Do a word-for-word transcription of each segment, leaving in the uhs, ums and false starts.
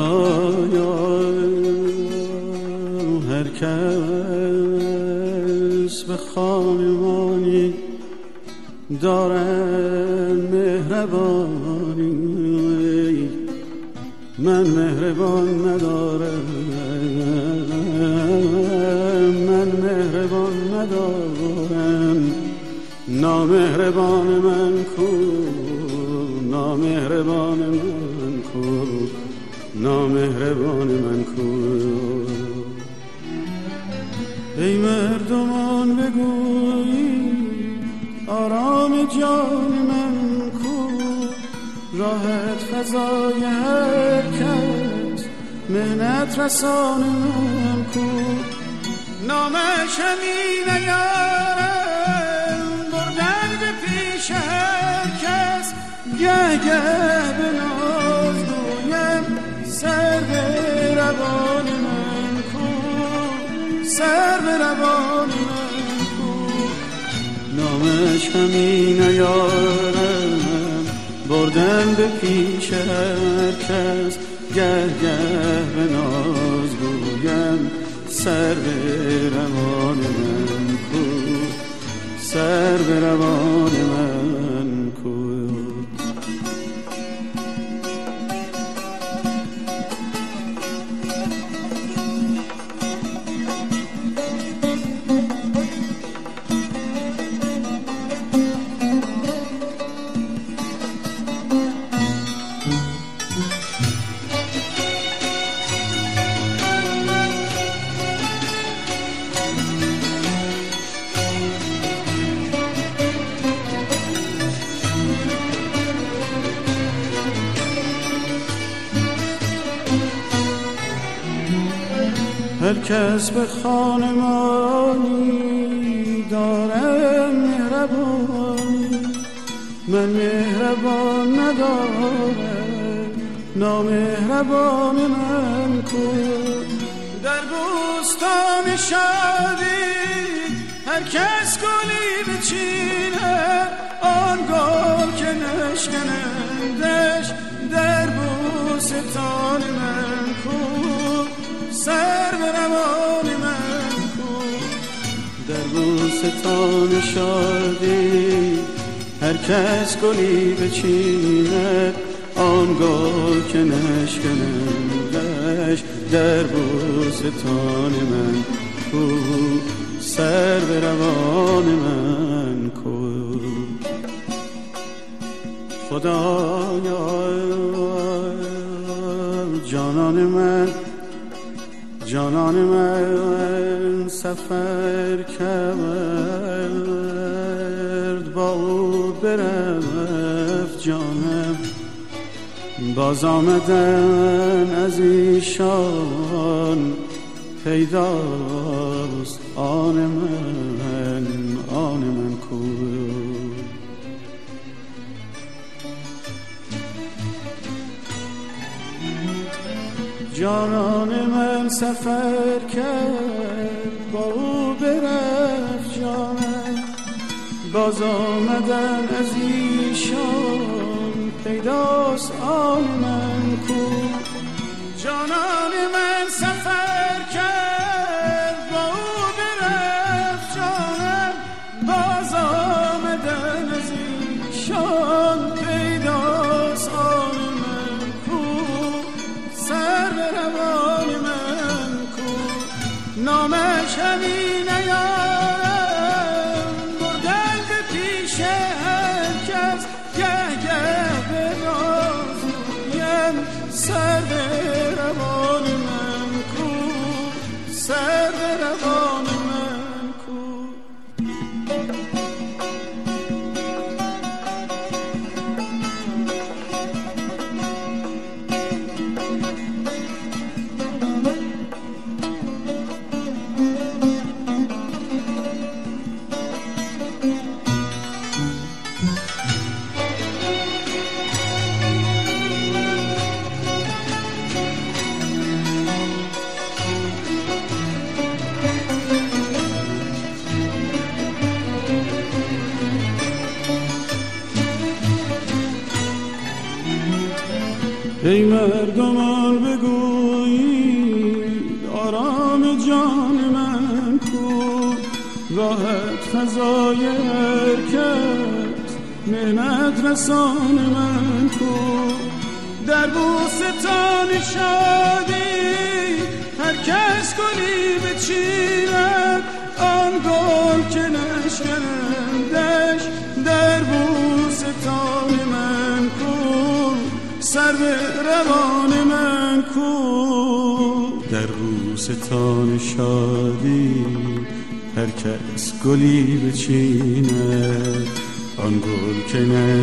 خدایا هر کس به خانمانی دارن مهربانی، من مهربان ندارم، من مهربان ندارم. نامهربان من کو، نامهربان من کو، نامهربان من کو. ای مردمان بگویی آرام جان من کو، راحت فضای هر کس مهنت رسان من کو. نامش همین نیارم بردن به پیش هر کس، گه گه به ناز گویم سر به روان من کو، سر به روان من کو. نامش همین نیارم بردن به پیش هر کس، گه گه به ناز گویم سر به روان من کو، سر به روان من کو. هر کس به خانمانی دارم مهربانی، من مهربان ندارم، نامهربان من کو. در بوستان شادی هر کس گلی بچینه، آن گل که نشکنندش در بوستان من کو، سر به روان من کو. در بوستان شادی هر کس گلی بچیند، آن گل که نشکنندش در بوستان من کو، سر به روان من کو. خدایا جانان من، جانان من سفر کرد با او برفت جانم، باز آمدن از ایشان پیداست آن من، آن من کو. جانان من سفر کرد با او برفت جانم، باز آمدن از ایشان پیداست آن من کو. جانان من سفر کرد با او برفت جانم، باز آمدن از ایشان پیداست آن من کو، سر به روان من کو. نامش همین نیارم بردن به پیش هر کس، گه گه به ناز گویم سر به روان من کو، سر به روان من کو. ای مردمان بگویید آرام جان من کو، راحت فضای حرکت مهنت رسان من کو، در بوستان شادی هر کس گلی بچیند آن گل که نشکندش در بوستان من کو، سر به روان من کو، در بوستان شادی هر کس گلی بچیند آن گل که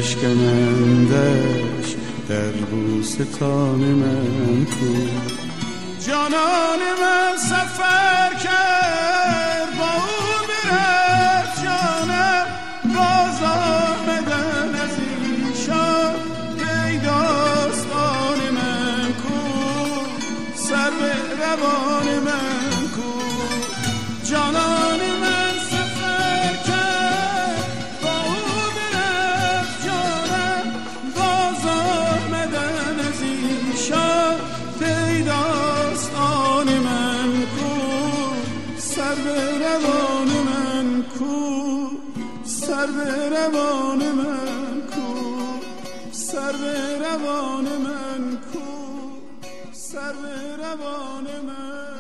نشکنندش در بوستان من کو. جانان من سفر کرد با او برفت جانم، باز آمدن از این شاه پیداست آن من کو، سر به روان من کو. جانان من سفر کرد با او برفت جانم، باز آمدن از این شاه پیداست آن من کو، سر به روان من کو، سر به روان من کو، سر به روان من کو، سر به روان من